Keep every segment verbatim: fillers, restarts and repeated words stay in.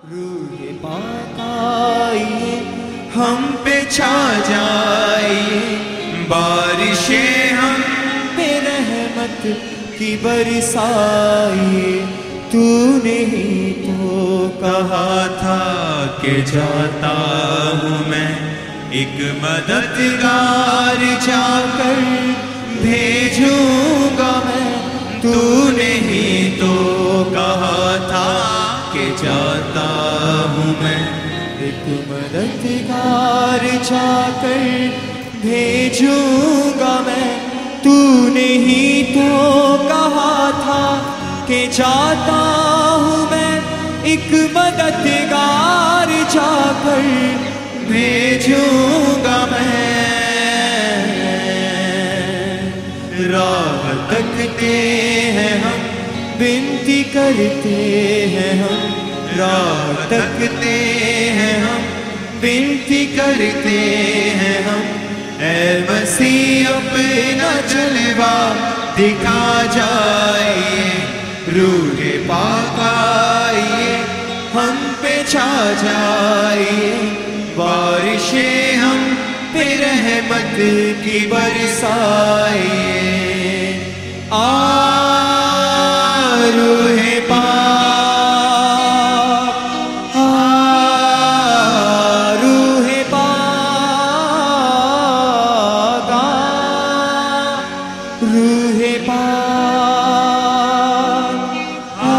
रूह पाक आइए, हम पे छा जाइए, बारिशें हम पे रहमत की बरसाइए। तूने ही तो कहा था कि जाता हूँ मैं, एक मददगार जाकर भेजूंगा मैं। तूने ही तो कहा था कि जाता हूँ मैं, एक मददगार जाकर भेजूंगा मैं। तूने ही तो कहा था कि जाता हूँ मैं, एक मददगार जाकर भेजूंगा मैं। राह तकते हैं हम, विनती करते हैं हम, राह तकते हैं हम, विनती करते हैं हम। ऐ मसीह अपना जलवा दिखा जाइए, रूह पाक आइए, हम पे छा जाइए, बारिशें हम पे रहमत की बरसाइए। आ रूह पाक, आ रूह पाक, आ रूह पाक, आ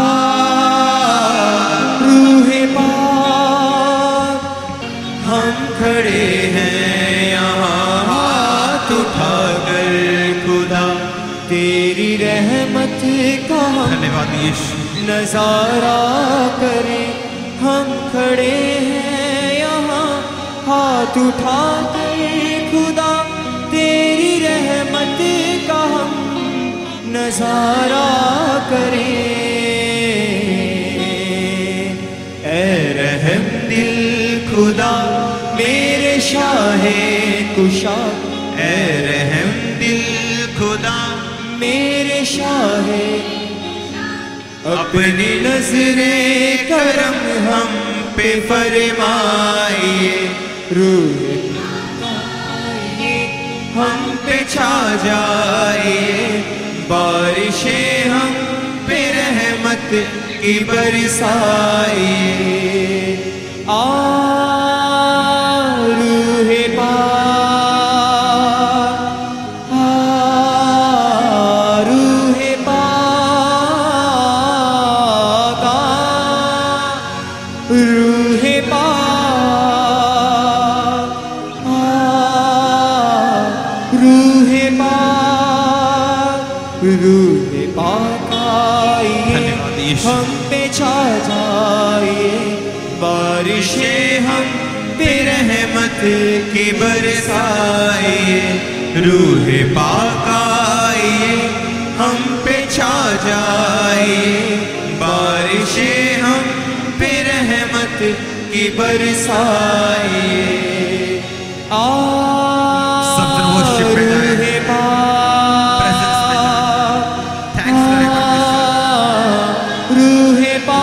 रूह पाक। हम खड़े हैं यहाँ हाथ उठाकर खुदा, तेरी रहमत का धन्यवाद यीशु। नजारा करें। हम खड़े हैं यहाँ हाथ उठाकर खुदा, तेरी रहमत का हम नजारा करें। ऐ रहम दिल खुदा मेरे शाहे कुशा, ऐ रहम दिल खुदा मेरे शाहे, अपनी नजरे करम हम पे फरमाइए। रूह आइए, हम पे छा जाइए, बारिशें हम पे रहमत की बरसाइए। आ रूह पाक, आ रूह पाक, आ रूह पाक, आ रूह पाक, रूह पाक आइए, धन्यवाद यीशु। हम पे छा जाइए, बारिशें हम पे रहमत की बरसाइए। रूह पाक आइए, हम पे छा जाइए, बारिशें हम पे रहमत की बरसाइए। आ Something worship में जाए, रूह पाक, presence में जाए। Thanks for everyone. रूह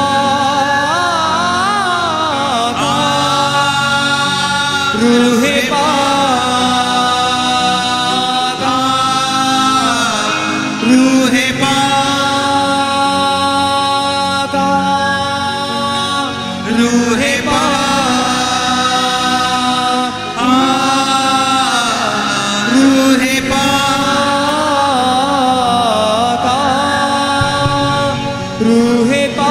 पाक, रूह पाक, रूह पाक, रूह पाक, रूह पाक, रूह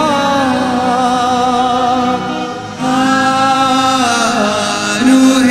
पाक, रूह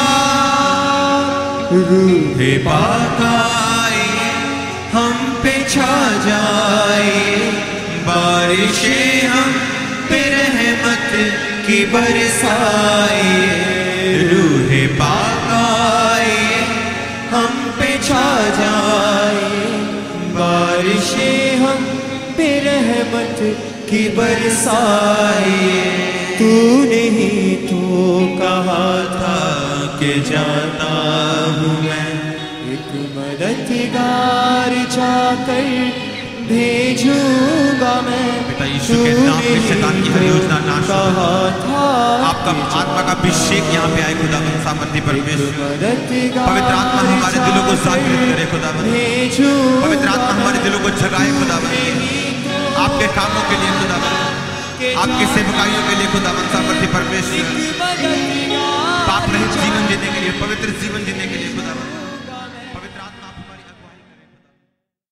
पाक, रूह पाक आइए, हम पे छा जाइए, बारिशें हम पे रहमत की बरसाइए। रूह पाक आइए, हम पे छा जाइए, बारिशें हम पे रहमत की बरसाइए। तूने ही तो कहा था कि जाता हूँ मैं, एक मददगार जाकर भेजूंगा मैं। पिता यीशु के नाम में शैतान की हर योजना नाश हो कहा आपका आत्मा का अभिषेक यहाँ पे आए खुदावन सामर्थ्य परमेश्वर। पवित्र आत्मा हमारे दिलों को जागृत करे खुदावन। पवित्र आत्मा हमारे दिलों को जगाए खुदावन, आपके कामों के लिए खुदावन, आपके सेवकाइयों के लिए खुदावन सामर्थ्य परमेश्वर।